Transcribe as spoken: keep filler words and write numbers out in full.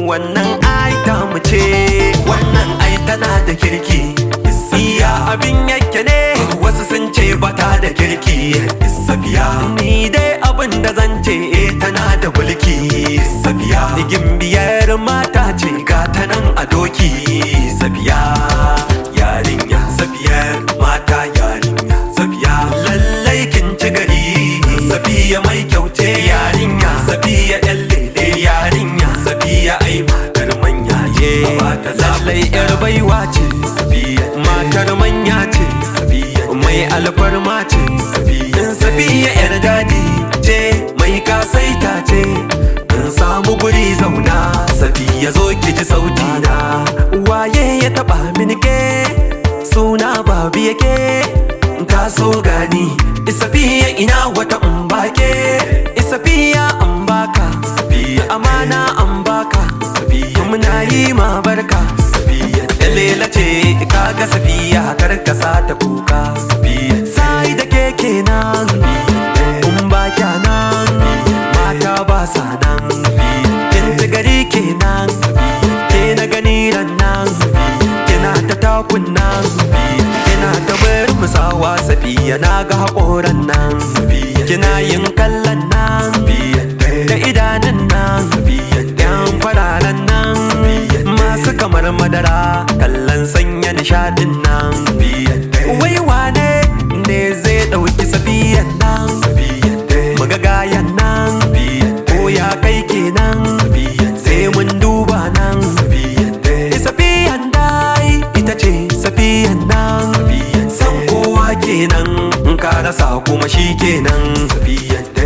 wannan ai ta mu ce, wannan ai tana da kirki. Iya abin yake ne, wasu sun ce bata da kirki. Safiya ni dai abin da zan ce eh tana da mulki. Safiya gimbiyar mata ce ga ta nan a doki. Safiya yarinya, Safiyar mata yarinya. Safiya lallai kin ci gari. Safiya mai kyauce yarinya. Safiya yan lele yarinya. Safiya ai matar manya ye. Lallai yar baiwa ce. Safiya matar manya ce. Safiya mai alfarma ce. Safiya Safiya yar dadi ce, mai kasaita ce. In samu guri zauna, Safiya zo ki ji sauti na. Waye ya taba mini ke, suna babu yake. Taso gani, Safiya ina wata in bake. Safiya an baka, Safiya amana an baka. Safiya muna yi ma barka. Safiya lela ce kaga Safiya karkasa ta kuka. Safiya sai da keke nan, in ba nan mata ba sa nan. Kin ta gari kenan, ke na gani ran nan. Kina ta takun nan, kina ta bar musawa. Safiya na ga haƙoran nan, kina yin kallon nan da idanun nan, yan fararen nan masu kamar madara, kallon sanya nishadin nan. Wai wane ne zai ɗauki Safiyan nan, muga gayan nan ko ya kai kenan, sai mun duba nan. Safiyan dai ita ce Safiyan nan, san kowa kenan, in ka rasa kuma shi kenan.